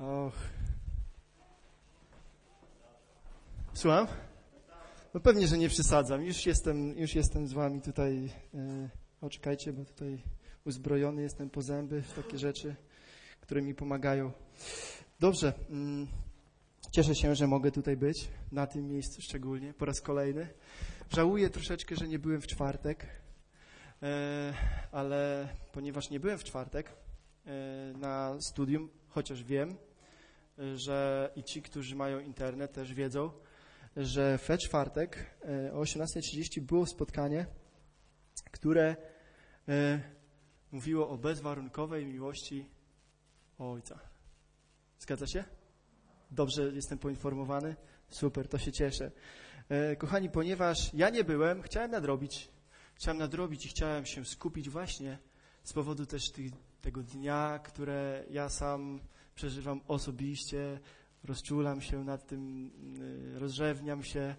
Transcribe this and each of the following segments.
Och. Słucham? No pewnie, że nie przesadzam. Już jestem z wami tutaj. Czekajcie, bo tutaj uzbrojony jestem po zęby w takie rzeczy, które mi pomagają. Dobrze. Cieszę się, że mogę tutaj być, na tym miejscu szczególnie, po raz kolejny. Żałuję troszeczkę, że nie byłem w czwartek, ale ponieważ nie byłem w czwartek na studium, chociaż wiem, że i ci, którzy mają internet, też wiedzą, że we czwartek o 18:30 było spotkanie, które mówiło o bezwarunkowej miłości Ojca. Zgadza się? Dobrze jestem poinformowany? Super, to się cieszę. Kochani, ponieważ ja nie byłem, chciałem nadrobić i chciałem się skupić właśnie z powodu też tego dnia, które ja sam przeżywam osobiście, rozczulam się nad tym, rozrzewniam się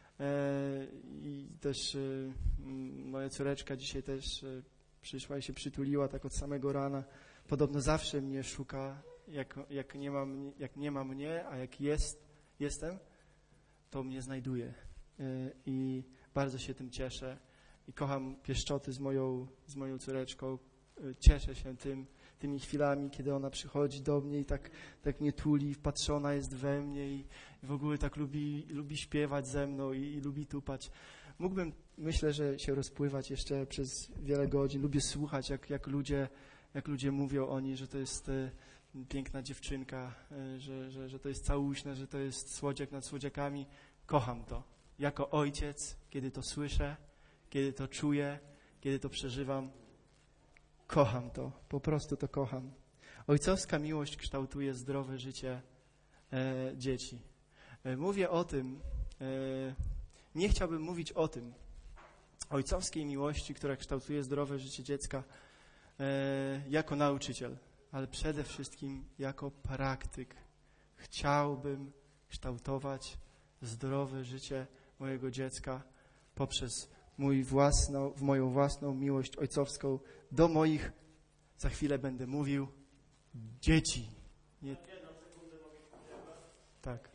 i też moja córeczka dzisiaj też przyszła i się przytuliła tak od samego rana. Podobno zawsze mnie szuka, jak nie ma mnie, a jak jestem, to mnie znajduje. I bardzo się tym cieszę i kocham pieszczoty z moją córeczką. Cieszę się tymi chwilami, kiedy ona przychodzi do mnie i tak mnie tuli, wpatrzona jest we mnie i w ogóle tak lubi śpiewać ze mną i lubi tupać. Mógłbym, myślę, że się rozpływać jeszcze przez wiele godzin. Lubię słuchać, jak ludzie mówią o niej, że to jest piękna dziewczynka, że to jest całuśne, że to jest słodziak nad słodziakami. Kocham to. Jako ojciec, kiedy to słyszę, kiedy to czuję, kiedy to przeżywam, kocham to. Po prostu to kocham. Ojcowska miłość kształtuje zdrowe życie dzieci. Mówię o tym, nie chciałbym mówić o tym, ojcowskiej miłości, która kształtuje zdrowe życie dziecka jako nauczyciel, ale przede wszystkim jako praktyk. Chciałbym kształtować zdrowe życie mojego dziecka poprzez moją własną miłość ojcowską do moich, za chwilę będę mówił, dzieci. Nie... Tak.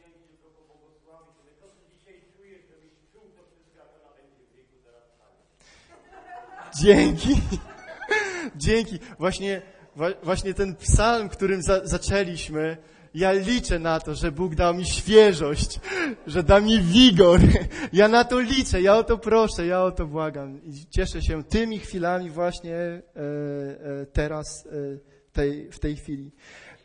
Dzięki. Właśnie ten psalm, którym zaczęliśmy, ja liczę na to, że Bóg da mi świeżość, że da mi wigor. Ja na to liczę, ja o to proszę, ja o to błagam. I cieszę się tymi chwilami właśnie teraz, w tej chwili.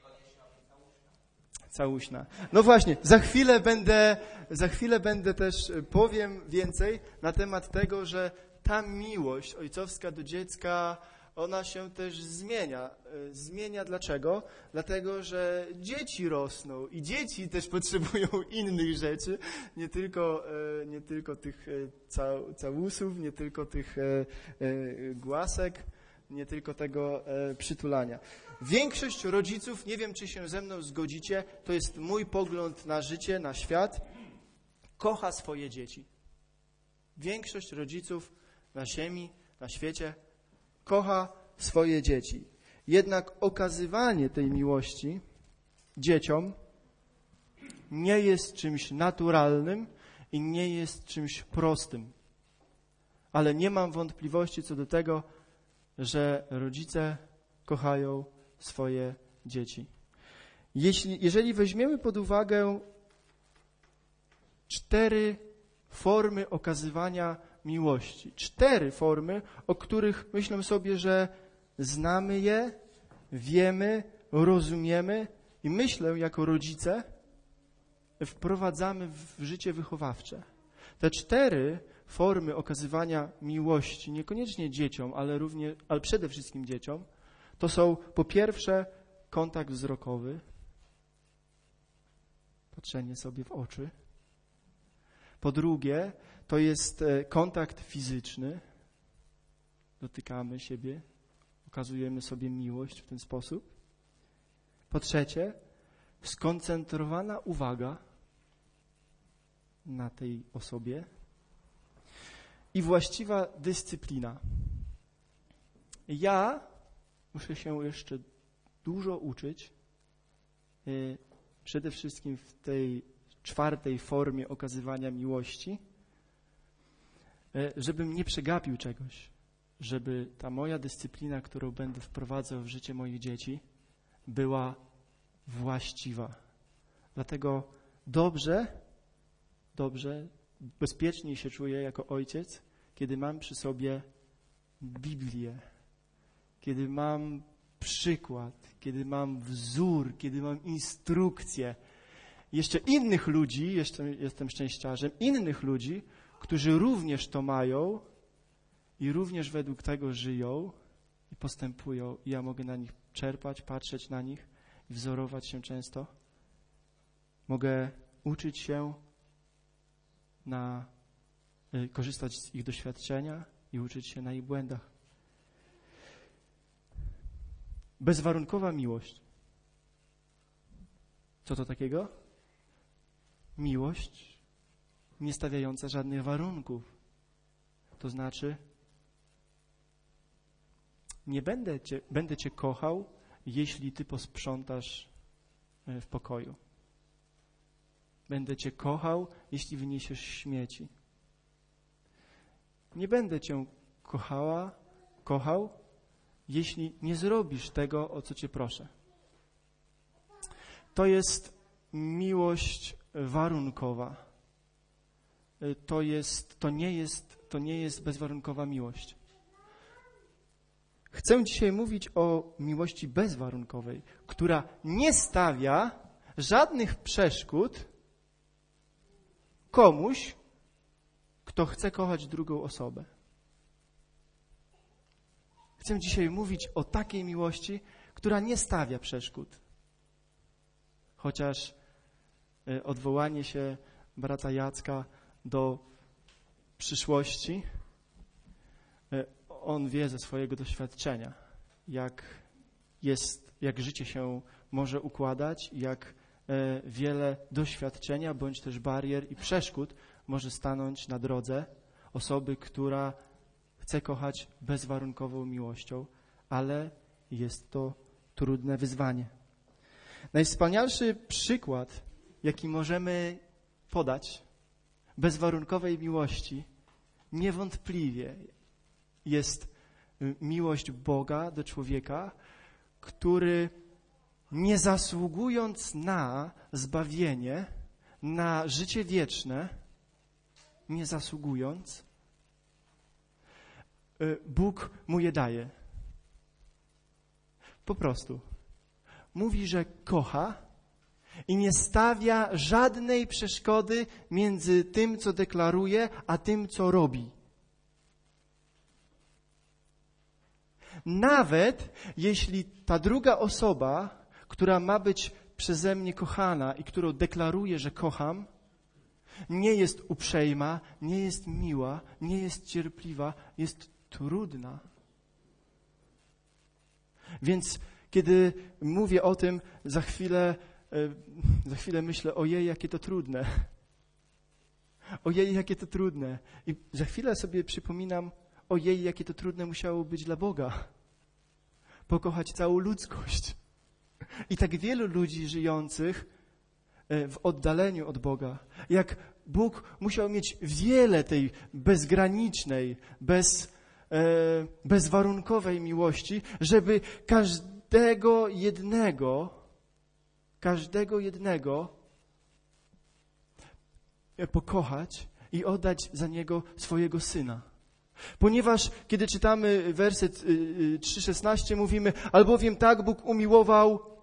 Całuśna. No właśnie, za chwilę będę też, powiem więcej na temat tego, że ta miłość ojcowska do dziecka, ona się też zmienia. Zmienia dlaczego? Dlatego, że dzieci rosną i dzieci też potrzebują innych rzeczy, nie tylko tych całusów, nie tylko tych głasek, nie tylko tego przytulania. Większość rodziców, nie wiem, czy się ze mną zgodzicie, to jest mój pogląd na życie, na świat, kocha swoje dzieci. Większość rodziców na ziemi, na świecie kocha swoje dzieci. Jednak okazywanie tej miłości dzieciom nie jest czymś naturalnym i nie jest czymś prostym. Ale nie mam wątpliwości co do tego, że rodzice kochają swoje dzieci. Jeżeli weźmiemy pod uwagę 4 formy okazywania miłości, 4 formy, o których myślę sobie, że znamy je, wiemy, rozumiemy i myślę jako rodzice wprowadzamy w życie wychowawcze. Te 4 formy okazywania miłości, niekoniecznie dzieciom, ale przede wszystkim dzieciom, to są po pierwsze kontakt wzrokowy, patrzenie sobie w oczy. Po drugie, to jest kontakt fizyczny, dotykamy siebie, okazujemy sobie miłość w ten sposób. Po trzecie, skoncentrowana uwaga na tej osobie i właściwa dyscyplina. Ja muszę się jeszcze dużo uczyć, przede wszystkim w tej czwartej formie okazywania miłości, żebym nie przegapił czegoś, żeby ta moja dyscyplina, którą będę wprowadzał w życie moich dzieci, była właściwa. Dlatego dobrze, bezpieczniej się czuję jako ojciec, kiedy mam przy sobie Biblię, kiedy mam przykład, kiedy mam wzór, kiedy mam instrukcję. Jeszcze innych ludzi, jestem szczęściarzem, innych ludzi, którzy również to mają i również według tego żyją i postępują. I ja mogę na nich czerpać, patrzeć na nich i wzorować się często. Mogę uczyć się korzystać z ich doświadczenia i uczyć się na ich błędach. Bezwarunkowa miłość. Co to takiego? Miłość nie stawiająca żadnych warunków. To znaczy, będę Cię kochał, jeśli Ty posprzątasz w pokoju. Będę Cię kochał, jeśli wyniesiesz śmieci. Nie będę Cię kochał, jeśli nie zrobisz tego, o co Cię proszę. To jest miłość warunkowa. To nie jest bezwarunkowa miłość. Chcę dzisiaj mówić o miłości bezwarunkowej, która nie stawia żadnych przeszkód komuś, kto chce kochać drugą osobę. Chcę dzisiaj mówić o takiej miłości, która nie stawia przeszkód. Chociaż odwołanie się brata Jacka do przyszłości, on wie ze swojego doświadczenia, jak życie się może układać, jak wiele doświadczenia bądź też barier i przeszkód może stanąć na drodze osoby, która chce kochać bezwarunkową miłością, ale jest to trudne wyzwanie. Najwspanialszy przykład, jaki możemy podać bezwarunkowej miłości, niewątpliwie jest miłość Boga do człowieka, który nie zasługując na zbawienie, na życie wieczne, nie zasługując, Bóg mu je daje. Po prostu. Mówi, że kocha i nie stawia żadnej przeszkody między tym, co deklaruje, a tym, co robi. Nawet jeśli ta druga osoba, która ma być przeze mnie kochana i którą deklaruję, że kocham, nie jest uprzejma, nie jest miła, nie jest cierpliwa, jest trudna. Więc kiedy mówię o tym, za chwilę myślę, ojej, jakie to trudne. Ojej, jakie to trudne. I za chwilę sobie przypominam, ojej, jakie to trudne musiało być dla Boga. Pokochać całą ludzkość. I tak wielu ludzi żyjących w oddaleniu od Boga. Jak Bóg musiał mieć wiele tej bezgranicznej, bezwarunkowej miłości, żeby każdego jednego pokochać i oddać za niego swojego Syna. Ponieważ kiedy czytamy werset 3:16, mówimy, albowiem tak Bóg umiłował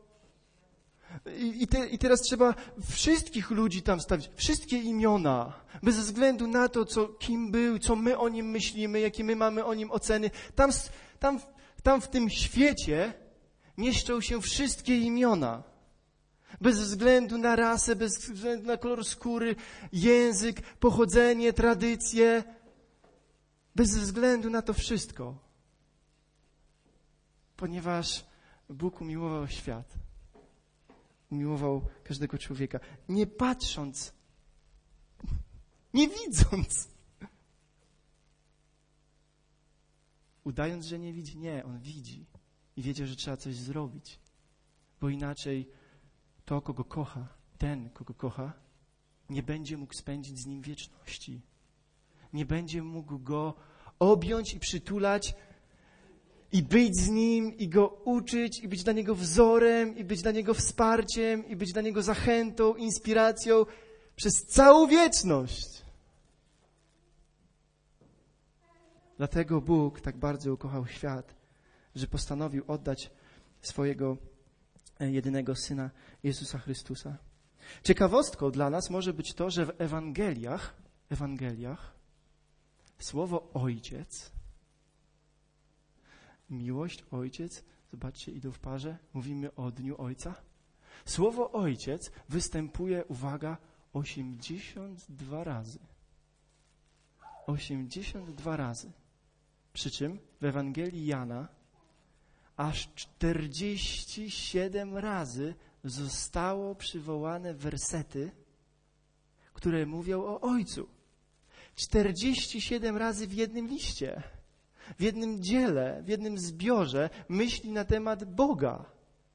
i teraz trzeba wszystkich ludzi tam stawić, wszystkie imiona, bez względu na to, kim był, co my o nim myślimy, jakie my mamy o nim oceny. Tam w tym świecie mieszczą się wszystkie imiona. Bez względu na rasę, bez względu na kolor skóry, język, pochodzenie, tradycje. Bez względu na to wszystko. Ponieważ Bóg umiłował świat. Umiłował każdego człowieka. Nie patrząc, nie widząc. Udając, że nie widzi. Nie, on widzi. I wiedział, że trzeba coś zrobić. Bo inaczej to, kogo kocha, ten, kogo kocha, nie będzie mógł spędzić z nim wieczności. Nie będzie mógł go objąć i przytulać i być z nim, i go uczyć, i być dla niego wzorem, i być dla niego wsparciem, i być dla niego zachętą, inspiracją przez całą wieczność. Dlatego Bóg tak bardzo ukochał świat, że postanowił oddać swojego jedynego Syna, Jezusa Chrystusa. Ciekawostką dla nas może być to, że w Ewangeliach słowo Ojciec, miłość, Ojciec, zobaczcie, idą w parze, mówimy o Dniu Ojca. Słowo Ojciec występuje, uwaga, 82 razy. 82 razy. Przy czym w Ewangelii Jana aż 47 razy zostało przywołane wersety, które mówią o Ojcu. 47 razy w jednym liście, w jednym dziele, w jednym zbiorze myśli na temat Boga.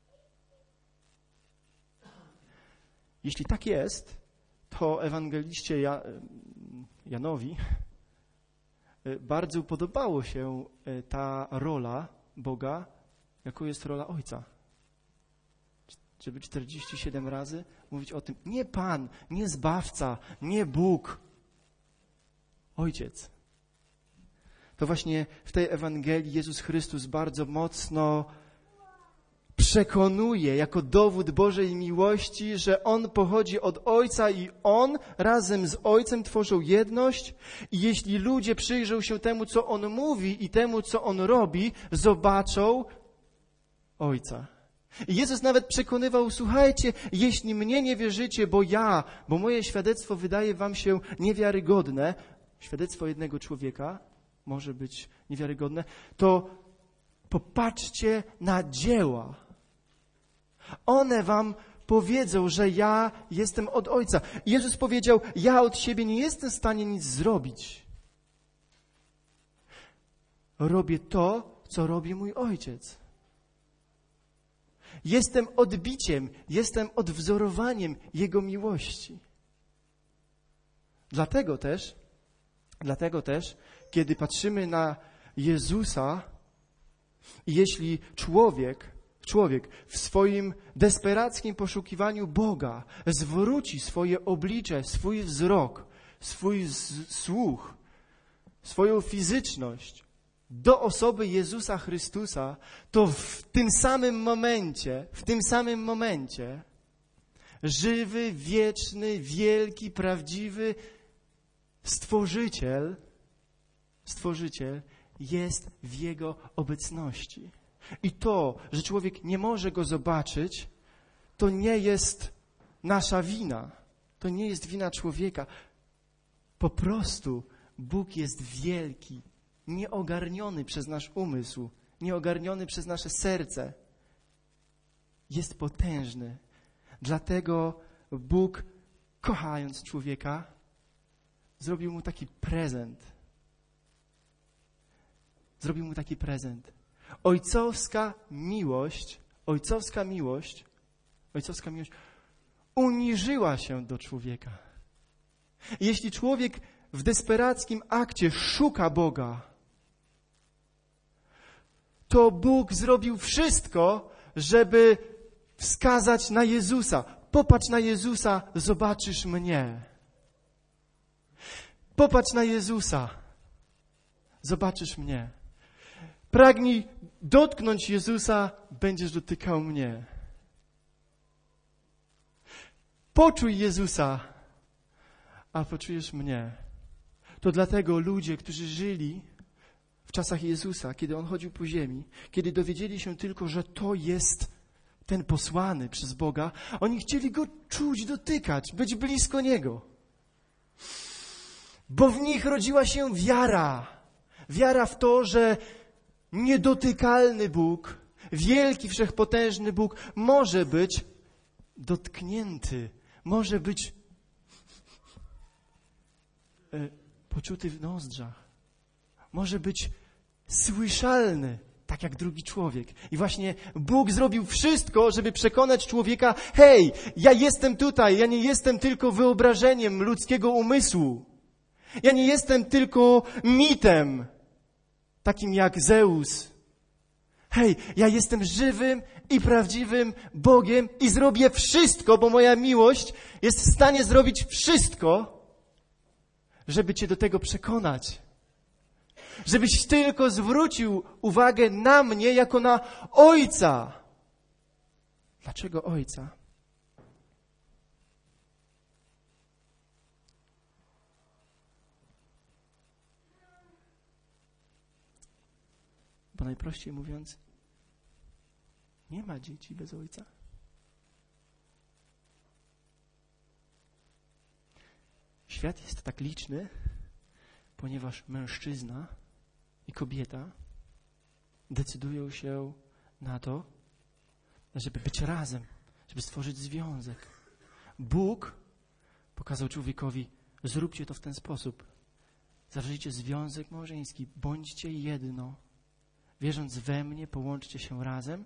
Jeśli tak jest, to ewangeliście Janowi bardzo podobało się ta rola Boga, jaką jest rola Ojca. Żeby 47 razy mówić o tym, nie Pan, nie Zbawca, nie Bóg, Ojciec. To właśnie w tej Ewangelii Jezus Chrystus bardzo mocno przekonuje jako dowód Bożej miłości, że On pochodzi od Ojca i On razem z Ojcem tworzą jedność i jeśli ludzie przyjrzą się temu, co On mówi i temu, co On robi, zobaczą Ojca. I Jezus nawet przekonywał, słuchajcie, jeśli mnie nie wierzycie, bo moje świadectwo wydaje wam się niewiarygodne, świadectwo jednego człowieka może być niewiarygodne, to popatrzcie na dzieła. One wam powiedzą, że ja jestem od Ojca. I Jezus powiedział, ja od siebie nie jestem w stanie nic zrobić. Robię to, co robi mój Ojciec. Jestem odbiciem, jestem odwzorowaniem Jego miłości. Dlatego też, kiedy patrzymy na Jezusa i jeśli człowiek w swoim desperackim poszukiwaniu Boga zwróci swoje oblicze, swój wzrok, swój słuch, swoją fizyczność do osoby Jezusa Chrystusa, to w tym samym momencie żywy, wieczny, wielki, prawdziwy Stworzyciel jest w Jego obecności. I to, że człowiek nie może Go zobaczyć, to nie jest nasza wina. To nie jest wina człowieka. Po prostu Bóg jest wielki, nieogarniony przez nasz umysł, nieogarniony przez nasze serce. Jest potężny. Dlatego Bóg, kochając człowieka, zrobił mu taki prezent. Ojcowska miłość uniżyła się do człowieka. Jeśli człowiek w desperackim akcie szuka Boga, to Bóg zrobił wszystko, żeby wskazać na Jezusa. Popatrz na Jezusa, zobaczysz mnie. Popatrz na Jezusa, zobaczysz mnie. Pragnij dotknąć Jezusa, będziesz dotykał mnie. Poczuj Jezusa, a poczujesz mnie. To dlatego ludzie, którzy żyli w czasach Jezusa, kiedy On chodził po ziemi, kiedy dowiedzieli się tylko, że to jest ten posłany przez Boga, oni chcieli Go czuć, dotykać, być blisko Niego. Bo w nich rodziła się wiara. Wiara w to, że niedotykalny Bóg, wielki, wszechpotężny Bóg może być dotknięty, może być poczuty w nozdrzach, może być słyszalny tak jak drugi człowiek. I właśnie Bóg zrobił wszystko, żeby przekonać człowieka, hej, ja jestem tutaj, ja nie jestem tylko wyobrażeniem ludzkiego umysłu. Ja nie jestem tylko mitem, takim jak Zeus. Hej, ja jestem żywym i prawdziwym Bogiem i zrobię wszystko, bo moja miłość jest w stanie zrobić wszystko, żeby cię do tego przekonać. Żebyś tylko zwrócił uwagę na mnie jako na Ojca. Dlaczego Ojca? Bo najprościej mówiąc, nie ma dzieci bez ojca. Świat jest tak liczny, ponieważ mężczyzna i kobieta decydują się na to, żeby być razem, żeby stworzyć związek. Bóg pokazał człowiekowi, zróbcie to w ten sposób. Zawrzyjcie związek małżeński, bądźcie jedno. Wierząc we mnie, połączcie się razem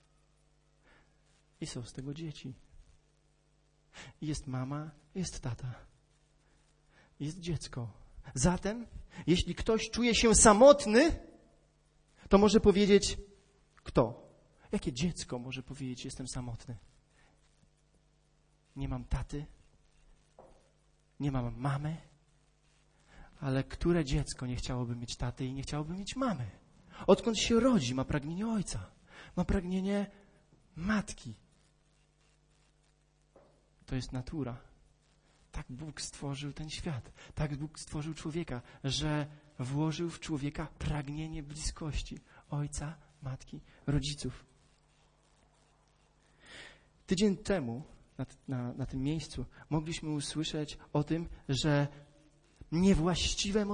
i są z tego dzieci. I jest mama, jest tata. Jest dziecko. Zatem, jeśli ktoś czuje się samotny, to może powiedzieć, kto? Jakie dziecko może powiedzieć, jestem samotny? Nie mam taty, nie mam mamy, ale które dziecko nie chciałoby mieć taty i nie chciałoby mieć mamy? Odkąd się rodzi, ma pragnienie ojca, ma pragnienie matki. To jest natura. Tak Bóg stworzył ten świat. Tak Bóg stworzył człowieka, że włożył w człowieka pragnienie bliskości ojca, matki, rodziców. Tydzień temu na tym miejscu mogliśmy usłyszeć o tym, że niewłaściwe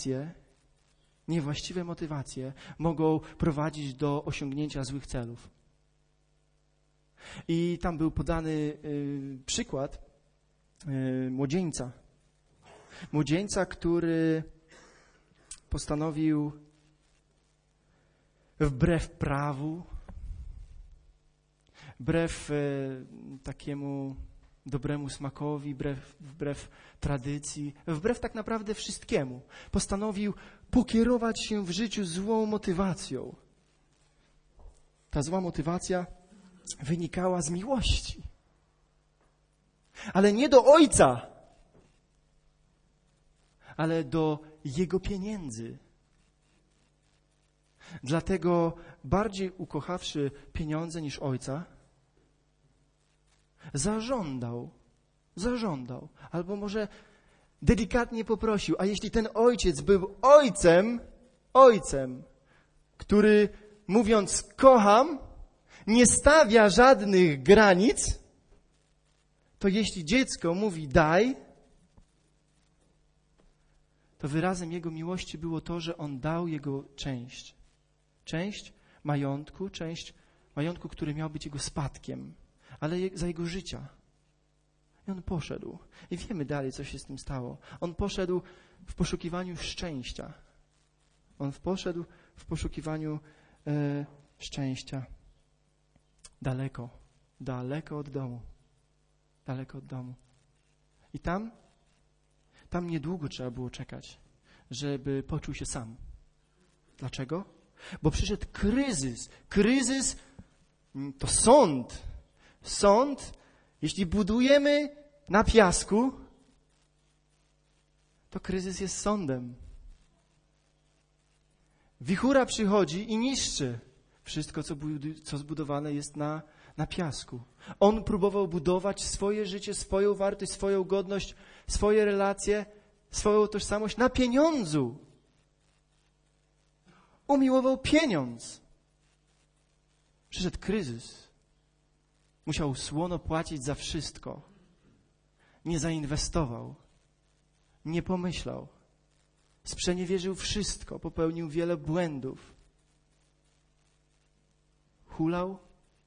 motywacje mogą prowadzić do osiągnięcia złych celów. I tam był podany przykład młodzieńca. Młodzieńca, który postanowił wbrew prawu, wbrew takiemu dobremu smakowi, wbrew tradycji, wbrew tak naprawdę wszystkiemu, postanowił pokierować się w życiu złą motywacją. Ta zła motywacja wynikała z miłości. Ale nie do ojca, ale do jego pieniędzy. Dlatego bardziej ukochawszy pieniądze niż ojca, zażądał, albo może delikatnie poprosił, a jeśli ten ojciec był ojcem, który mówiąc kocham, nie stawia żadnych granic, to jeśli dziecko mówi daj, to wyrazem jego miłości było to, że on dał jego część majątku, który miał być jego spadkiem, ale za jego życia. I on poszedł. I wiemy dalej, co się z tym stało. On poszedł w poszukiwaniu szczęścia. On poszedł w poszukiwaniu szczęścia. Daleko od domu. I tam niedługo trzeba było czekać, żeby poczuł się sam. Dlaczego? Bo przyszedł kryzys. Kryzys to sąd, jeśli budujemy na piasku, to kryzys jest sądem. Wichura przychodzi i niszczy wszystko, co zbudowane jest na piasku. On próbował budować swoje życie, swoją wartość, swoją godność, swoje relacje, swoją tożsamość na pieniądzu. Umiłował pieniądz. Przyszedł kryzys. Musiał słono płacić za wszystko. Nie zainwestował. Nie pomyślał. Sprzeniewierzył wszystko. Popełnił wiele błędów. Hulał.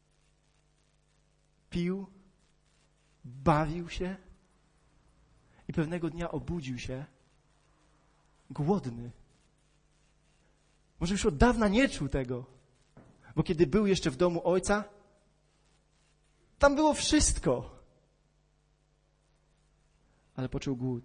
Pił. Bawił się. I pewnego dnia obudził się głodny. Może już od dawna nie czuł tego, Bo kiedy był jeszcze w domu ojca, tam było wszystko. Ale poczuł głód.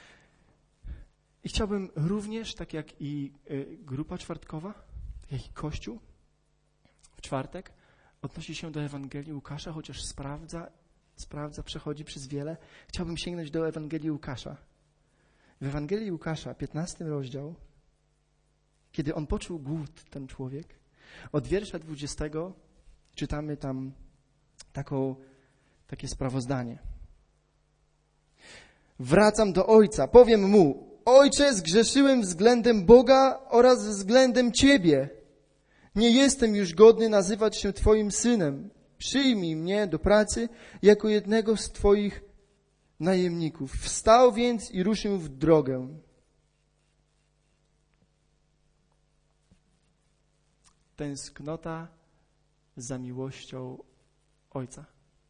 I chciałbym również, tak jak i grupa czwartkowa, tak jak i Kościół w czwartek, odnosi się do Ewangelii Łukasza, chociaż sprawdza, przechodzi przez wiele. Chciałbym sięgnąć do Ewangelii Łukasza. W Ewangelii Łukasza, 15 rozdział, kiedy on poczuł głód, ten człowiek, od wiersza 20 czytamy tam takie sprawozdanie. Wracam do ojca, powiem mu: Ojcze, zgrzeszyłem względem Boga oraz względem Ciebie. Nie jestem już godny nazywać się Twoim synem. Przyjmij mnie do pracy jako jednego z Twoich najemników. Wstał więc i ruszył w drogę. Tęsknota za miłością Ojca.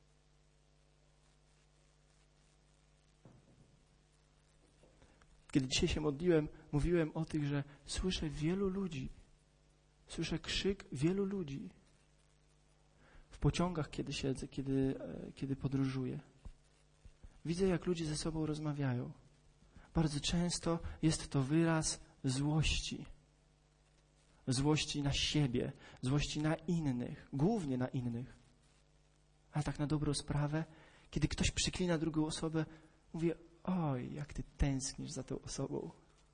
Kiedy dzisiaj się modliłem, mówiłem o tych, że słyszę wielu ludzi. Słyszę krzyk wielu ludzi. W pociągach, kiedy siedzę, kiedy podróżuję. Widzę, jak ludzie ze sobą rozmawiają. Bardzo często jest to wyraz złości. Złości na siebie, złości na innych, głównie na innych. Ale tak na dobrą sprawę, kiedy ktoś przyklina drugą osobę, mówię: oj, jak ty tęsknisz za tą osobą.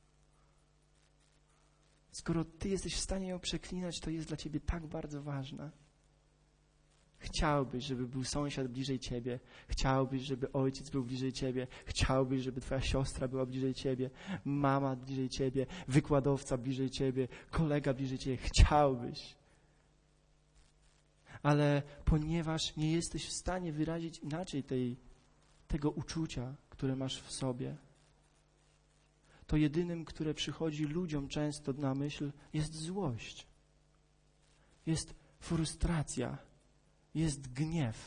Skoro ty jesteś w stanie ją przeklinać, to jest dla ciebie tak bardzo ważne. Chciałbyś, żeby był sąsiad bliżej ciebie. Chciałbyś, żeby ojciec był bliżej ciebie. Chciałbyś, żeby twoja siostra była bliżej ciebie. Mama bliżej ciebie. Wykładowca bliżej ciebie. Kolega bliżej ciebie. Chciałbyś. Ale ponieważ nie jesteś w stanie wyrazić inaczej tego uczucia, które masz w sobie, to jedynym, które przychodzi ludziom często na myśl, jest złość. Jest frustracja. Jest gniew.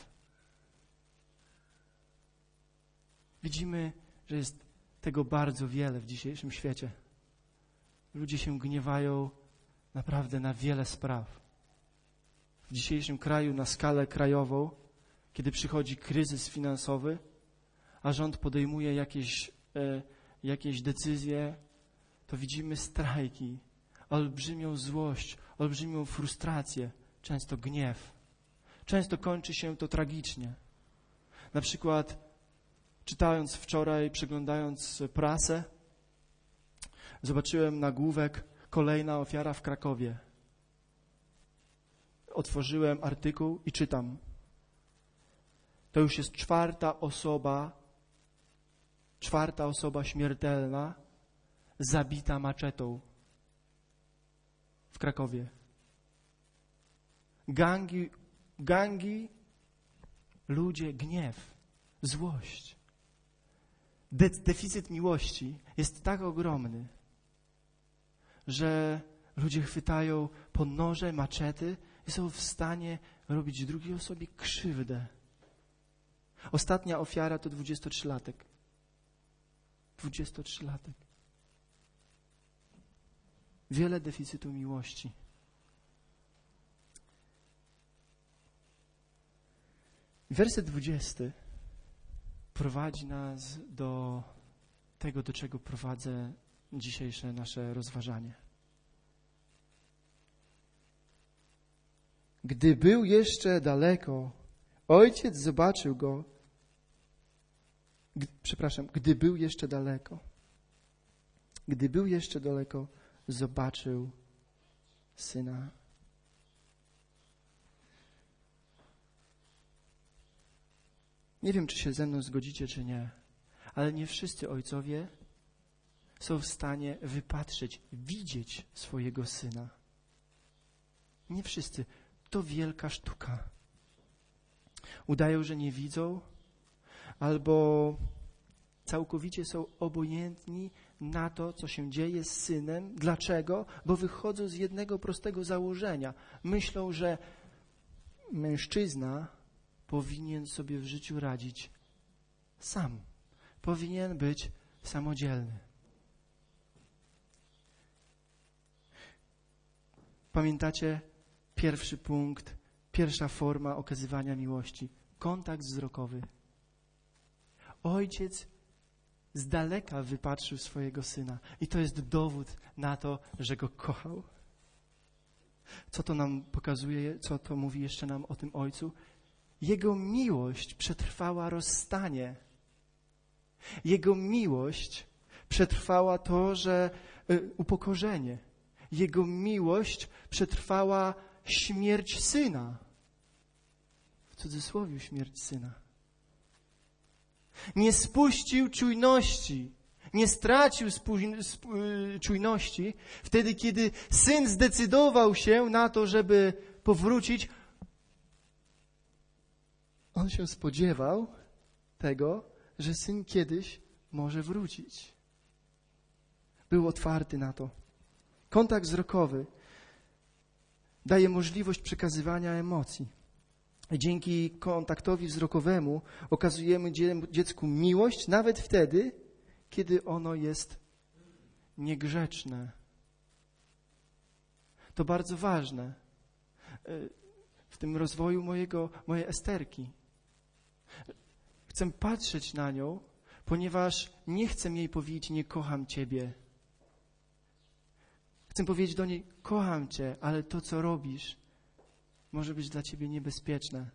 Widzimy, że jest tego bardzo wiele w dzisiejszym świecie. Ludzie się gniewają naprawdę na wiele spraw. W dzisiejszym kraju, na skalę krajową, kiedy przychodzi kryzys finansowy, a rząd podejmuje jakieś decyzje, to widzimy strajki, olbrzymią złość, olbrzymią frustrację, często gniew. Często kończy się to tragicznie. Na przykład czytając wczoraj, przeglądając prasę, zobaczyłem nagłówek: kolejna ofiara w Krakowie. Otworzyłem artykuł i czytam. To już jest czwarta osoba śmiertelna zabita maczetą w Krakowie. Gangi, ludzie, gniew, złość. Deficyt miłości jest tak ogromny, że ludzie chwytają po noże, maczety i są w stanie robić drugiej osobie krzywdę. Ostatnia ofiara to 23-latek. 23-latek. Wiele deficytu miłości. Werset 20 prowadzi nas do tego, do czego prowadzę dzisiejsze nasze rozważanie. Gdy był jeszcze daleko, ojciec zobaczył go. Gdy był jeszcze daleko, zobaczył syna. Nie wiem, czy się ze mną zgodzicie, czy nie, ale nie wszyscy ojcowie są w stanie wypatrzeć, widzieć swojego syna. Nie wszyscy. To wielka sztuka. Udają, że nie widzą, albo całkowicie są obojętni na to, co się dzieje z synem. Dlaczego? Bo wychodzą z jednego prostego założenia. Myślą, że mężczyzna powinien sobie w życiu radzić sam. Powinien być samodzielny. Pamiętacie pierwszy punkt, pierwsza forma okazywania miłości. Kontakt wzrokowy. Ojciec z daleka wypatrzył swojego syna. I to jest dowód na to, że go kochał. Co to nam pokazuje, co to mówi jeszcze nam o tym ojcu? Jego miłość przetrwała rozstanie. Jego miłość przetrwała to, że upokorzenie. Jego miłość przetrwała śmierć syna. W cudzysłowie śmierć syna. Nie spuścił czujności, nie stracił czujności wtedy, kiedy syn zdecydował się na to, żeby powrócić. On się spodziewał tego, że syn kiedyś może wrócić. Był otwarty na to. Kontakt wzrokowy daje możliwość przekazywania emocji. Dzięki kontaktowi wzrokowemu okazujemy dziecku miłość nawet wtedy, kiedy ono jest niegrzeczne. To bardzo ważne w tym rozwoju mojej Esterki. Chcę patrzeć na nią, ponieważ nie chcę jej powiedzieć: nie kocham Ciebie. Chcę powiedzieć do niej: kocham Cię, ale to, co robisz, może być dla Ciebie niebezpieczne.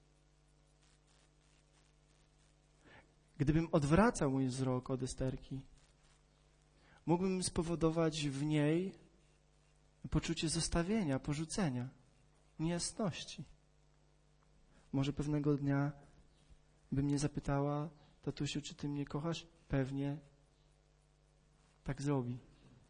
Gdybym odwracał mój wzrok od Esterki, mógłbym spowodować w niej poczucie zostawienia, porzucenia, niejasności. Może pewnego dnia by mnie zapytała: tatusiu, czy Ty mnie kochasz? Pewnie tak zrobi.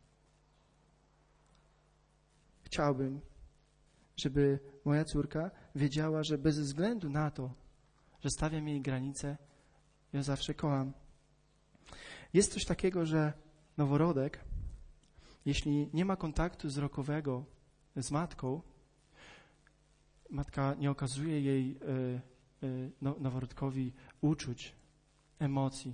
Chciałbym, żeby moja córka wiedziała, że bez względu na to, że stawiam jej granice, ja zawsze kocham. Jest coś takiego, że noworodek, jeśli nie ma kontaktu wzrokowego z matką, matka nie okazuje jej noworodkowi uczuć, emocji,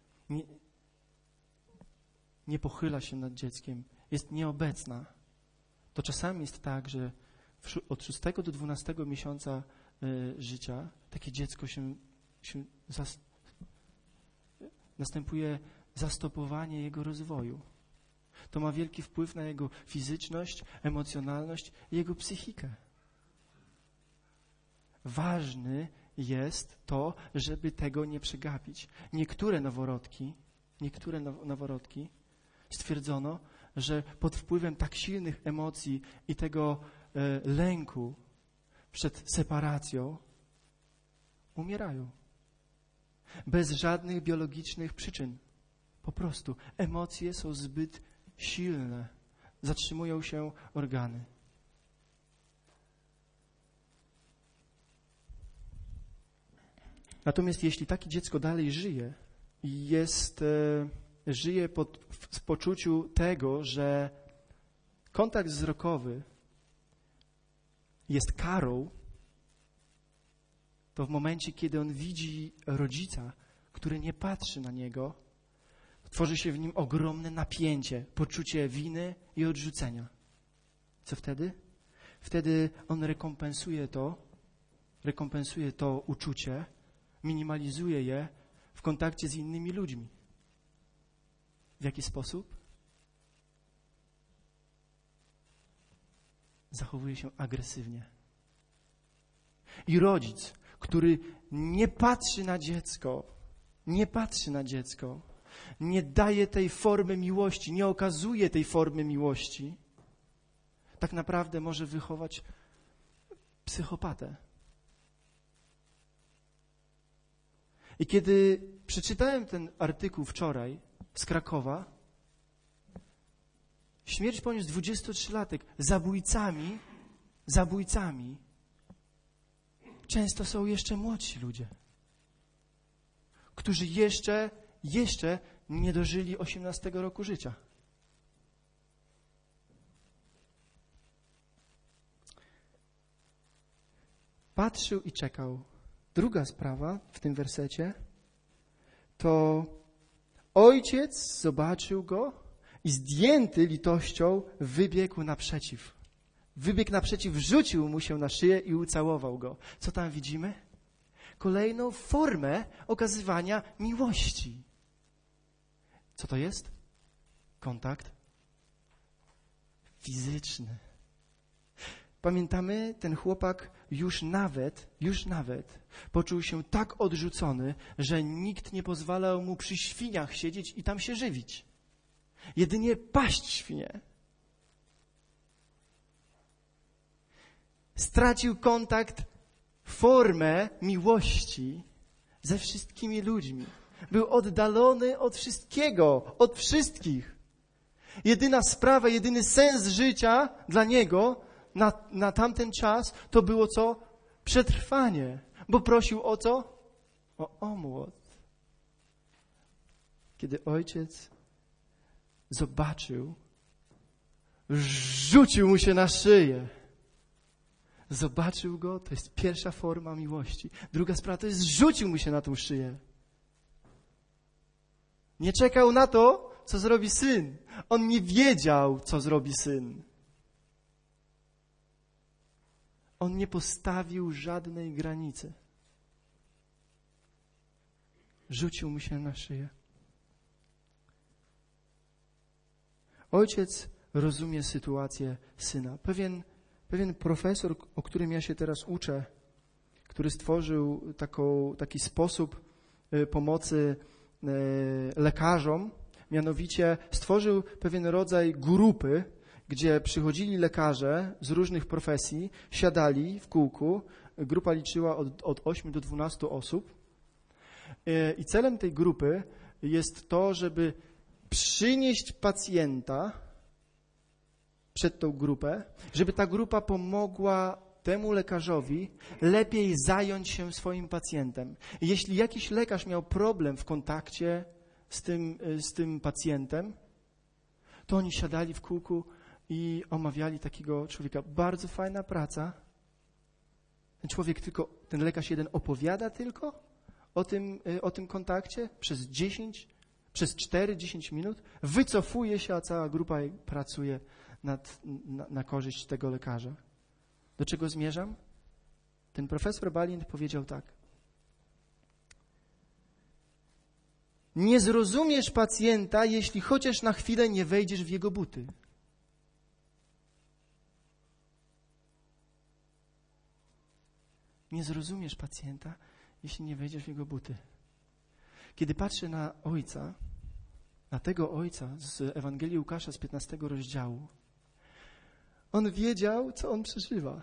nie pochyla się nad dzieckiem, jest nieobecna. To czasami jest tak, że od 6 do 12 miesiąca życia takie dziecko następuje zastopowanie jego rozwoju. To ma wielki wpływ na jego fizyczność, emocjonalność i jego psychikę. Ważne jest to, żeby tego nie przegapić. Niektóre noworodki stwierdzono, że pod wpływem tak silnych emocji i tego lęku przed separacją umierają. Bez żadnych biologicznych przyczyn. Po prostu emocje są zbyt silne. Zatrzymują się organy. Natomiast jeśli takie dziecko dalej żyje i żyje w poczuciu tego, że kontakt wzrokowy jest karą, to w momencie, kiedy on widzi rodzica, który nie patrzy na niego, tworzy się w nim ogromne napięcie, poczucie winy i odrzucenia. Co wtedy? Wtedy on rekompensuje to uczucie, minimalizuje je w kontakcie z innymi ludźmi. W jaki sposób? Zachowuje się agresywnie. I rodzic, który nie patrzy na dziecko, nie daje tej formy miłości, nie okazuje tej formy miłości, tak naprawdę może wychować psychopatę. I kiedy przeczytałem ten artykuł wczoraj z Krakowa, śmierć poniósł 23-latek. Zabójcami często są jeszcze młodsi ludzie, którzy jeszcze nie dożyli 18 roku życia. Patrzył i czekał. Druga sprawa w tym wersecie to ojciec zobaczył go i zdjęty litością wybiegł naprzeciw. wybiegł naprzeciw, rzucił mu się na szyję i ucałował go. Co tam widzimy? Kolejną formę okazywania miłości. Co to jest? Kontakt fizyczny. Pamiętamy, ten chłopak już nawet poczuł się tak odrzucony, że nikt nie pozwalał mu przy świniach siedzieć i tam się żywić. Jedynie paść świnie. Stracił kontakt, formę miłości ze wszystkimi ludźmi. Był oddalony od wszystkiego, od wszystkich. Jedyna sprawa, jedyny sens życia dla niego na tamten czas to było co? Przetrwanie. Bo prosił o co? O omłot. Kiedy ojciec zobaczył, rzucił mu się na szyję. Zobaczył go, to jest pierwsza forma miłości. Druga sprawa to jest rzucił mu się na tą szyję. Nie czekał na to, co zrobi syn. On nie wiedział, co zrobi syn. On nie postawił żadnej granicy. Rzucił mu się na szyję. Ojciec rozumie sytuację syna. Pewien profesor, o którym ja się teraz uczę, który stworzył taki sposób pomocy lekarzom, mianowicie stworzył pewien rodzaj grupy, gdzie przychodzili lekarze z różnych profesji, siadali w kółku, grupa liczyła od 8 do 12 osób i celem tej grupy jest to, żeby przynieść pacjenta przed tą grupę, żeby ta grupa pomogła temu lekarzowi lepiej zająć się swoim pacjentem. Jeśli jakiś lekarz miał problem w kontakcie z tym pacjentem, to oni siadali w kółku i omawiali takiego człowieka. Bardzo fajna praca. Ten lekarz jeden opowiada tylko o tym kontakcie przez 4-10 minut, wycofuje się, a cała grupa pracuje na korzyść tego lekarza. Do czego zmierzam? Ten profesor Balint powiedział tak. Nie zrozumiesz pacjenta, jeśli chociaż na chwilę nie wejdziesz w jego buty. Nie zrozumiesz pacjenta, jeśli nie wejdziesz w jego buty. Kiedy patrzę na ojca, na tego ojca z Ewangelii Łukasza z 15 rozdziału, on wiedział, co on przeżywa.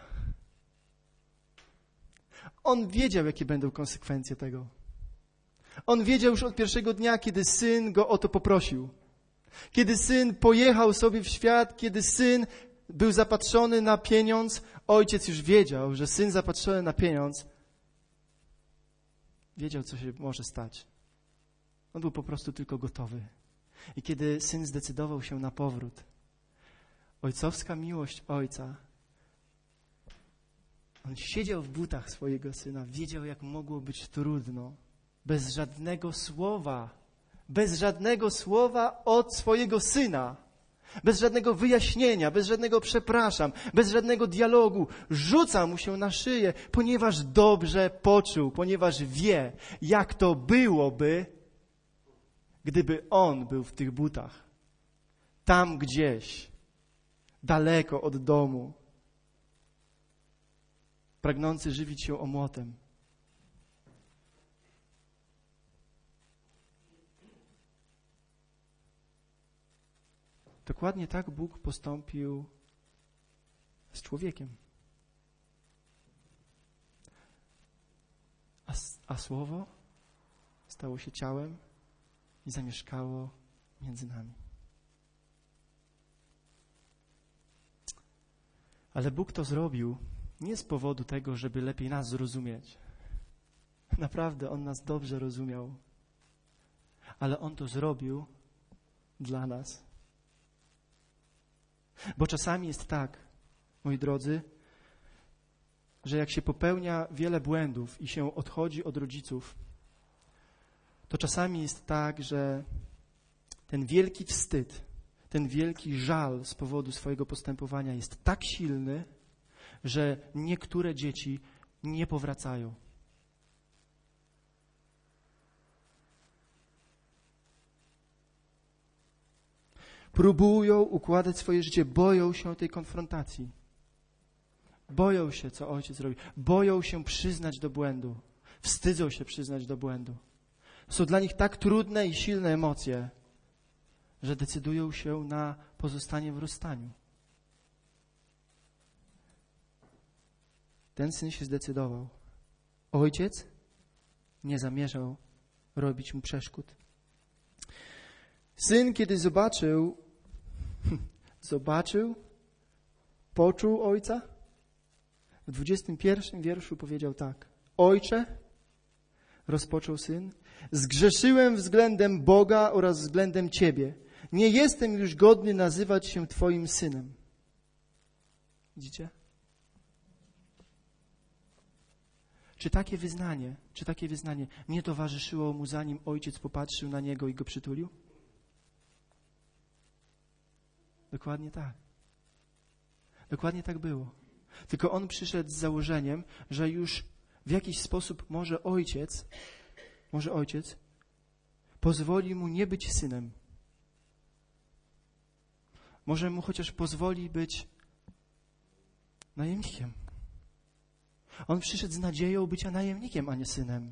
On wiedział, jakie będą konsekwencje tego. On wiedział już od pierwszego dnia, kiedy syn go o to poprosił. Kiedy syn pojechał sobie w świat, kiedy syn był zapatrzony na pieniądz, ojciec już wiedział, że syn zapatrzony na pieniądz wiedział, co się może stać. On był po prostu tylko gotowy. I kiedy syn zdecydował się na powrót, ojcowska miłość ojca, on siedział w butach swojego syna, wiedział, jak mogło być trudno, bez żadnego słowa od swojego syna, bez żadnego wyjaśnienia, bez żadnego przepraszam, bez żadnego dialogu. Rzuca mu się na szyję, ponieważ dobrze poczuł, ponieważ wie, jak to byłoby, gdyby on był w tych butach. Tam gdzieś, daleko od domu, pragnący żywić się omłotem. Dokładnie tak Bóg postąpił z człowiekiem. A Słowo stało się ciałem i zamieszkało między nami. Ale Bóg to zrobił nie z powodu tego, żeby lepiej nas zrozumieć. Naprawdę, On nas dobrze rozumiał. Ale On to zrobił dla nas. Bo czasami jest tak, moi drodzy, że jak się popełnia wiele błędów i się odchodzi od rodziców, to czasami jest tak, że ten wielki wstyd, ten wielki żal z powodu swojego postępowania jest tak silny, że niektóre dzieci nie powracają. Próbują układać swoje życie, boją się tej konfrontacji. Boją się, co ojciec robi. Boją się przyznać do błędu. Wstydzą się przyznać do błędu. Są dla nich tak trudne i silne emocje, że decydują się na pozostanie w rozstaniu. Ten syn się zdecydował. Ojciec nie zamierzał robić mu przeszkód. Syn, kiedy poczuł ojca, w 21 wierszu powiedział tak. Ojcze, rozpoczął syn, zgrzeszyłem względem Boga oraz względem Ciebie. Nie jestem już godny nazywać się Twoim synem. Widzicie? Czy takie wyznanie nie towarzyszyło mu, zanim ojciec popatrzył na niego i go przytulił? Dokładnie tak. Dokładnie tak było. Tylko on przyszedł z założeniem, że już w jakiś sposób może ojciec pozwoli mu nie być synem. Może mu chociaż pozwoli być najemnikiem. On przyszedł z nadzieją bycia najemnikiem, a nie synem.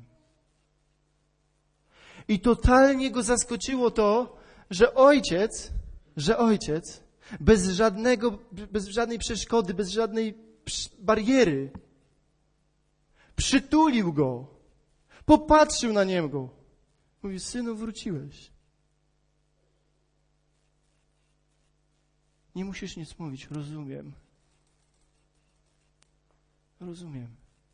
I totalnie go zaskoczyło to, że ojciec bez żadnej przeszkody, bez żadnej bariery przytulił go, popatrzył na niego. Mówi, synu, wróciłeś. Nie musisz nic mówić, rozumiem. Rozumiem.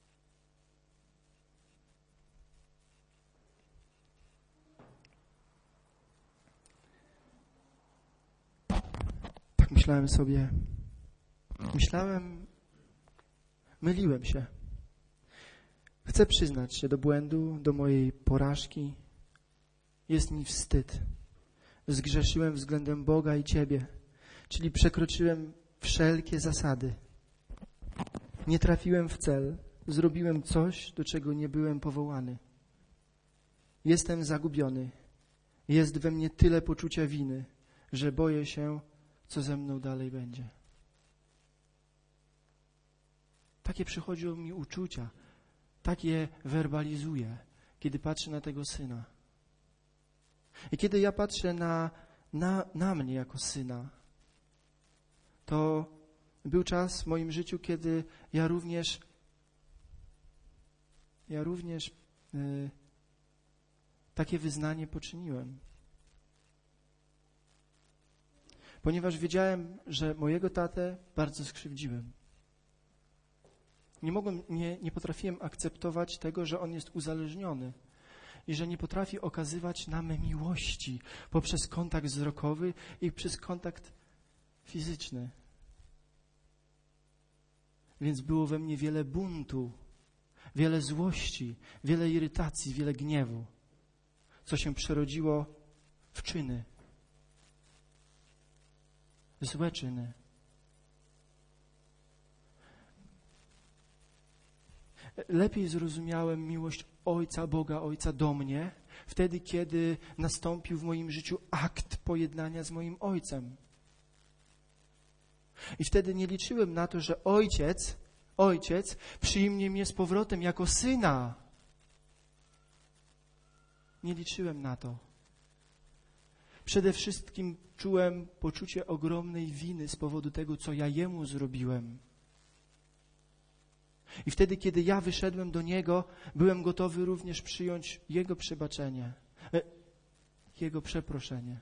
Tak myślałem sobie. Myliłem się. Chcę przyznać się do błędu, do mojej porażki. Jest mi wstyd. Zgrzeszyłem względem Boga i Ciebie, czyli przekroczyłem wszelkie zasady. Nie trafiłem w cel. Zrobiłem coś, do czego nie byłem powołany. Jestem zagubiony. Jest we mnie tyle poczucia winy, że boję się, co ze mną dalej będzie. Takie przychodzą mi uczucia, takie werbalizuję, kiedy patrzę na tego syna. I kiedy ja patrzę na mnie jako syna, to był czas w moim życiu, kiedy ja również takie wyznanie poczyniłem. Ponieważ wiedziałem, że mojego tatę bardzo skrzywdziłem. Nie potrafiłem akceptować tego, że on jest uzależniony i że nie potrafi okazywać nam miłości poprzez kontakt wzrokowy i przez kontakt fizyczny. Więc było we mnie wiele buntu, wiele złości, wiele irytacji, wiele gniewu, co się przerodziło w czyny. Złe czyny. Lepiej zrozumiałem miłość Ojca, Boga, Ojca do mnie, wtedy, kiedy nastąpił w moim życiu akt pojednania z moim Ojcem. I wtedy nie liczyłem na to, że Ojciec przyjmie mnie z powrotem jako syna. Nie liczyłem na to. Przede wszystkim czułem poczucie ogromnej winy z powodu tego, co ja Jemu zrobiłem. I wtedy, kiedy ja wyszedłem do Niego, byłem gotowy również przyjąć Jego przebaczenie, Jego przeproszenie.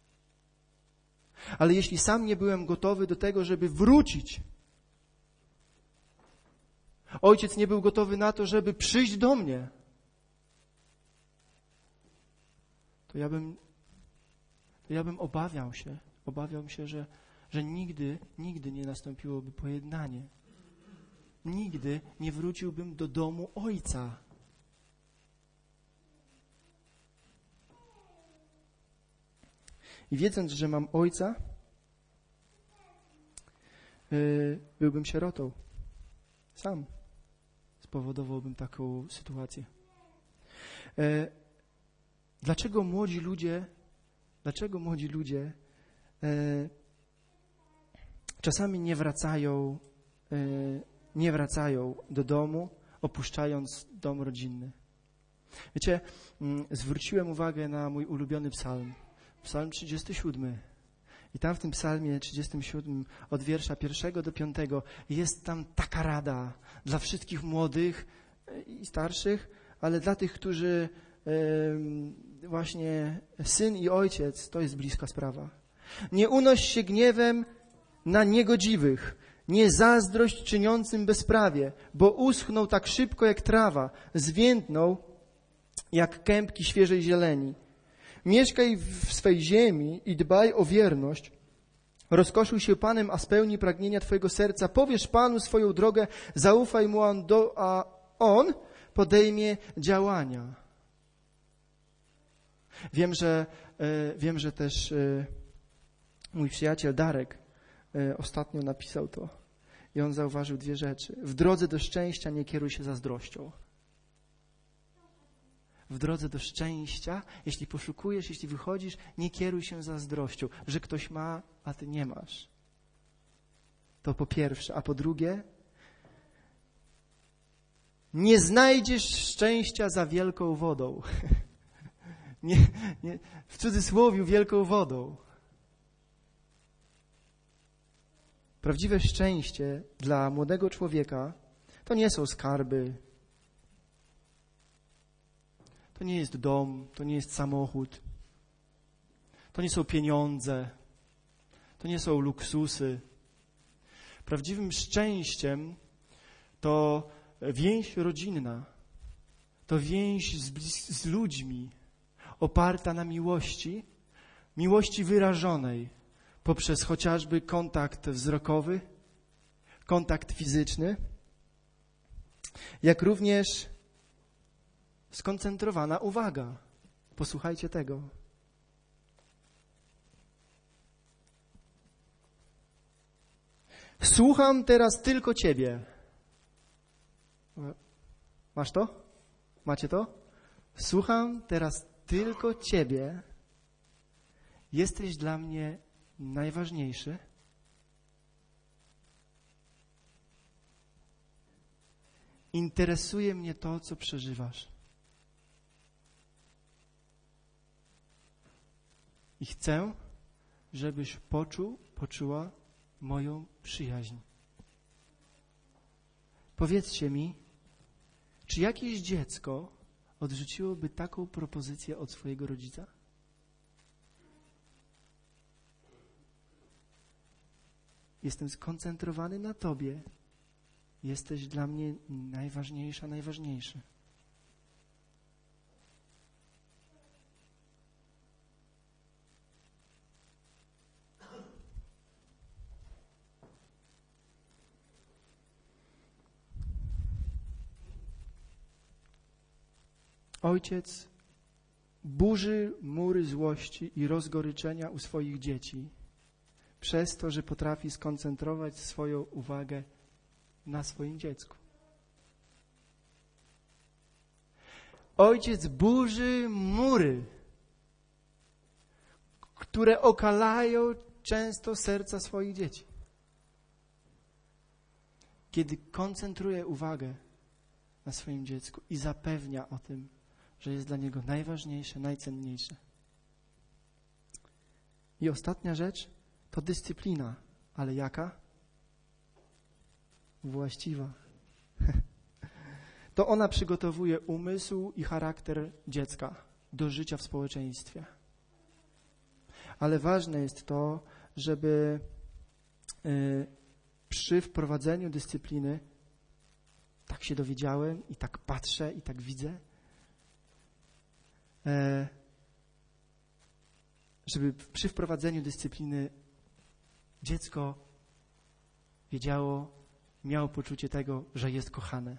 Ale jeśli sam nie byłem gotowy do tego, żeby wrócić, Ojciec nie był gotowy na to, żeby przyjść do mnie, to ja bym obawiał się, że nigdy nie nastąpiłoby pojednanie. Nigdy nie wróciłbym do domu Ojca. I wiedząc, że mam Ojca, byłbym sierotą. Sam spowodowałbym taką sytuację. Dlaczego młodzi ludzie czasami nie wracają do domu, opuszczając dom rodzinny? Wiecie, zwróciłem uwagę na mój ulubiony psalm, psalm 37. I tam w tym psalmie 37 od wiersza 1 do 5 jest tam taka rada dla wszystkich młodych i starszych, ale dla tych, którzy właśnie syn i ojciec, to jest bliska sprawa. Nie unoś się gniewem na niegodziwych, nie zazdrość czyniącym bezprawie, bo uschną tak szybko jak trawa, zwiędną jak kępki świeżej zieleni. Mieszkaj w swej ziemi i dbaj o wierność. Rozkoszuj się Panem, a spełnij pragnienia Twojego serca. Powierz Panu swoją drogę, zaufaj Mu, a On podejmie działania. Wiem, że też mój przyjaciel Darek ostatnio napisał to i on zauważył 2 rzeczy. W drodze do szczęścia nie kieruj się zazdrością. W drodze do szczęścia, jeśli poszukujesz, jeśli wychodzisz, nie kieruj się zazdrością, że ktoś ma, a ty nie masz. To po pierwsze. A po drugie, nie znajdziesz szczęścia za wielką wodą. Nie, w cudzysłowie wielką wodą. Prawdziwe szczęście dla młodego człowieka to nie są skarby, to nie jest dom, to nie jest samochód, to nie są pieniądze, to nie są luksusy. Prawdziwym szczęściem to więź rodzinna, to więź z ludźmi, oparta na miłości wyrażonej poprzez chociażby kontakt wzrokowy, kontakt fizyczny, jak również skoncentrowana uwaga. Posłuchajcie tego. Słucham teraz tylko Ciebie. Masz to? Macie to? Słucham teraz tylko Ciebie. Jesteś dla mnie najważniejszy. Interesuje mnie to, co przeżywasz. I chcę, żebyś poczuła moją przyjaźń. Powiedzcie mi, czy jakieś dziecko odrzuciłoby taką propozycję od swojego rodzica? Jestem skoncentrowany na Tobie. Jesteś dla mnie najważniejsza, najważniejszy. Ojciec burzy mury złości i rozgoryczenia u swoich dzieci przez to, że potrafi skoncentrować swoją uwagę na swoim dziecku. Ojciec burzy mury, które okalają często serca swoich dzieci. Kiedy koncentruje uwagę na swoim dziecku i zapewnia o tym, że jest dla niego najważniejsze, najcenniejsze. I ostatnia rzecz to dyscyplina. Ale jaka? Właściwa. To ona przygotowuje umysł i charakter dziecka do życia w społeczeństwie. Ale ważne jest to, żeby przy wprowadzeniu dyscypliny, tak się dowiedziałem i tak patrzę i tak widzę, żeby przy wprowadzeniu dyscypliny dziecko wiedziało, miało poczucie tego, że jest kochane.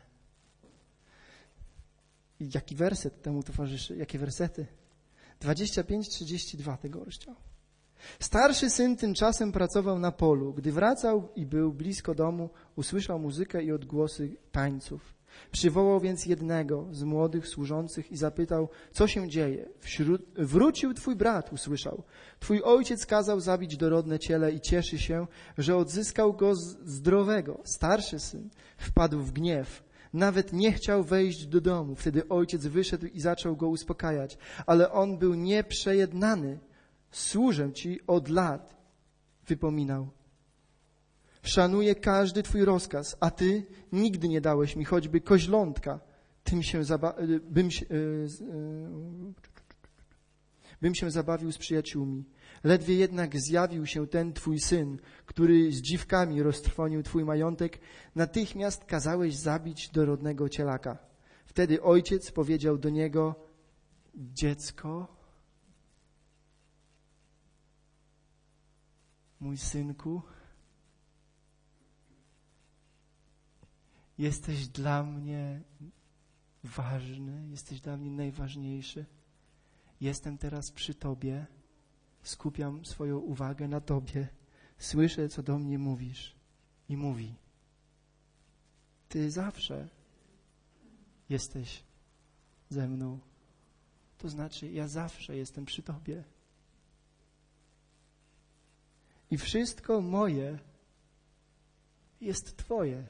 I jaki werset temu towarzyszy? Jakie wersety? 25-32 tego rozdziału. Starszy syn tymczasem pracował na polu. Gdy wracał i był blisko domu, usłyszał muzykę i odgłosy tańców. Przywołał więc jednego z młodych służących i zapytał, co się dzieje. Wrócił twój brat, usłyszał. Twój ojciec kazał zabić dorodne ciele i cieszy się, że odzyskał go zdrowego. Starszy syn wpadł w gniew. Nawet nie chciał wejść do domu. Wtedy ojciec wyszedł i zaczął go uspokajać, ale on był nieprzejednany. Służę ci od lat, wypominał. Szanuję każdy twój rozkaz, a ty nigdy nie dałeś mi choćby koźlątka. Bym się zabawił z przyjaciółmi. Ledwie jednak zjawił się ten twój syn, który z dziwkami roztrwonił twój majątek, natychmiast kazałeś zabić dorodnego cielaka. Wtedy ojciec powiedział do niego, dziecko, mój synku, jesteś dla mnie ważny, jesteś dla mnie najważniejszy. Jestem teraz przy Tobie, skupiam swoją uwagę na Tobie, słyszę, co do mnie mówisz. I mówi, Ty zawsze jesteś ze mną. To znaczy, ja zawsze jestem przy Tobie. I wszystko moje jest Twoje.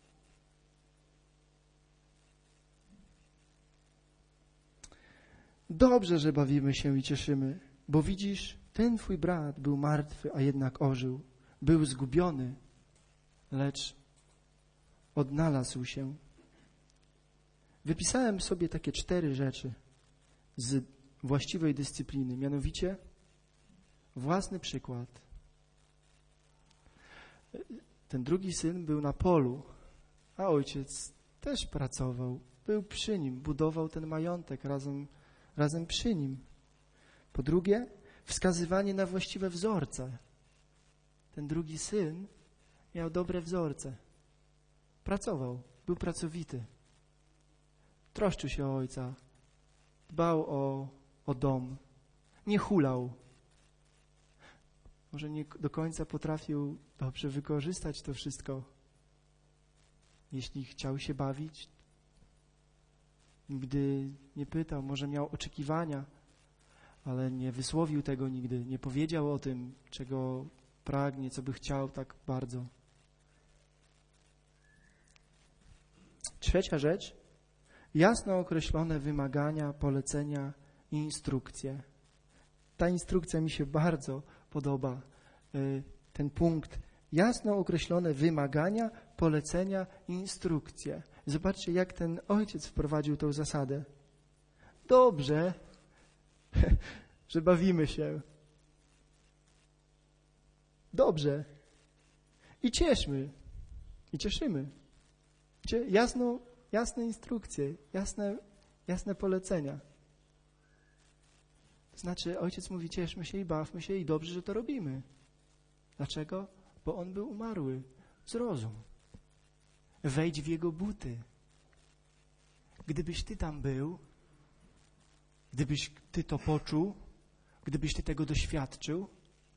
Dobrze, że bawimy się i cieszymy, bo widzisz, ten twój brat był martwy, a jednak ożył. Był zgubiony, lecz odnalazł się. Wypisałem sobie takie 4 rzeczy z właściwej dyscypliny, mianowicie własny przykład. Ten drugi syn był na polu, a ojciec też pracował, był przy nim, budował ten majątek razem przy nim. Po drugie, wskazywanie na właściwe wzorce. Ten drugi syn miał dobre wzorce. Pracował, był pracowity. Troszczył się o ojca, dbał o dom, nie hulał. Może nie do końca potrafił dobrze wykorzystać to wszystko. Jeśli chciał się bawić, nigdy nie pytał, może miał oczekiwania, ale nie wysłowił tego nigdy, nie powiedział o tym, czego pragnie, co by chciał tak bardzo. Trzecia rzecz, jasno określone wymagania, polecenia i instrukcje. Ta instrukcja mi się bardzo podoba, ten punkt. Jasno określone wymagania, polecenia i instrukcje. Zobaczcie, jak ten ojciec wprowadził tą zasadę. Dobrze, że bawimy się. Dobrze. I cieszmy. I cieszymy. Jasne instrukcje, jasne polecenia. To znaczy, ojciec mówi, cieszmy się i bawmy się i dobrze, że to robimy. Dlaczego? Bo on był umarły. Zrozum. Wejdź w jego buty. Gdybyś ty tam był, gdybyś ty to poczuł, gdybyś ty tego doświadczył,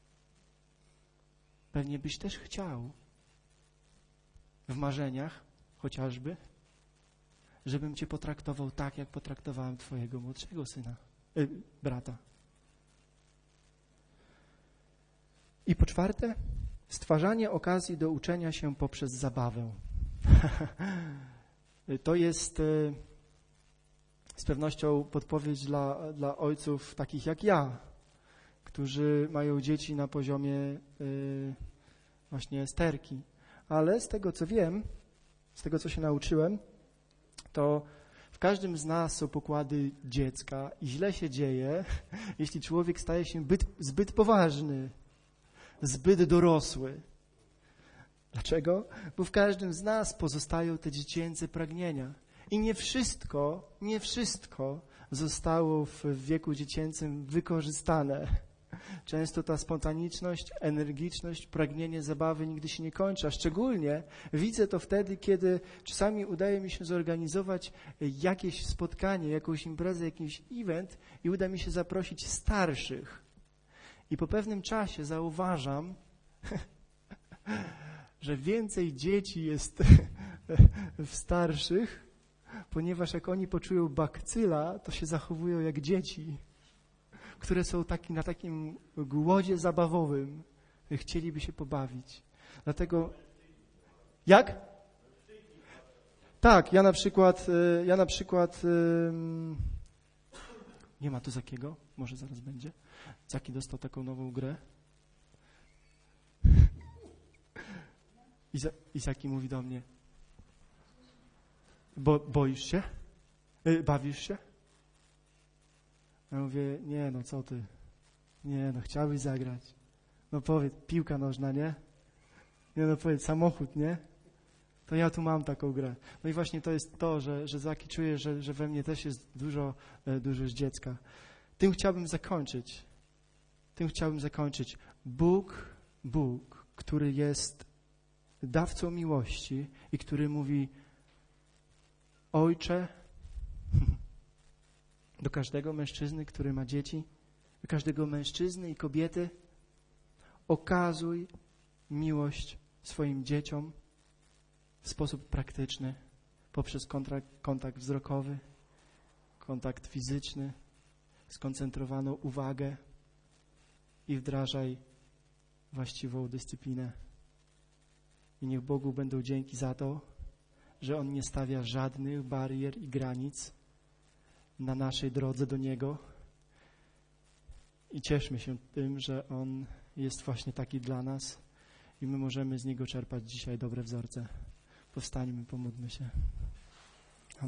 pewnie byś też chciał w marzeniach chociażby, żebym cię potraktował tak, jak potraktowałem twojego młodszego brata. I po czwarte, stwarzanie okazji do uczenia się poprzez zabawę. To jest z pewnością podpowiedź dla ojców takich jak ja, którzy mają dzieci na poziomie właśnie Esterki. Ale z tego, co wiem, z tego, co się nauczyłem, to w każdym z nas są pokłady dziecka i źle się dzieje, jeśli człowiek staje się zbyt poważny, zbyt dorosły. Dlaczego? Bo w każdym z nas pozostają te dziecięce pragnienia. I nie wszystko zostało w wieku dziecięcym wykorzystane. Często ta spontaniczność, energiczność, pragnienie zabawy nigdy się nie kończy. A szczególnie widzę to wtedy, kiedy czasami udaje mi się zorganizować jakieś spotkanie, jakąś imprezę, jakiś event i uda mi się zaprosić starszych. I po pewnym czasie zauważam, że więcej dzieci jest w starszych, ponieważ jak oni poczują bakcyla, to się zachowują jak dzieci, które są na takim głodzie zabawowym, chcieliby się pobawić. Dlatego... Jak? Tak, ja na przykład nie ma tu Zakiego, może zaraz będzie. Zaki dostał taką nową grę. I Zaki mówi do mnie: boisz się? Bawisz się? Ja mówię: nie, no co ty? Nie, no chciałbyś zagrać. No powiedz, piłka nożna, nie? Nie, no powiedz, samochód, nie? To ja tu mam taką grę. No i właśnie to jest to, że Zaki czuje, że we mnie też jest dużo z dziecka. Tym chciałbym zakończyć. Bóg, który jest dawcą miłości i który mówi: Ojcze, do każdego mężczyzny, który ma dzieci, do każdego mężczyzny i kobiety, okazuj miłość swoim dzieciom w sposób praktyczny, poprzez kontakt wzrokowy, kontakt fizyczny, skoncentrowaną uwagę i wdrażaj właściwą dyscyplinę. I niech Bogu będą dzięki za to, że On nie stawia żadnych barier i granic na naszej drodze do Niego. I cieszmy się tym, że On jest właśnie taki dla nas i my możemy z Niego czerpać dzisiaj dobre wzorce. Powstańmy, pomódlmy się.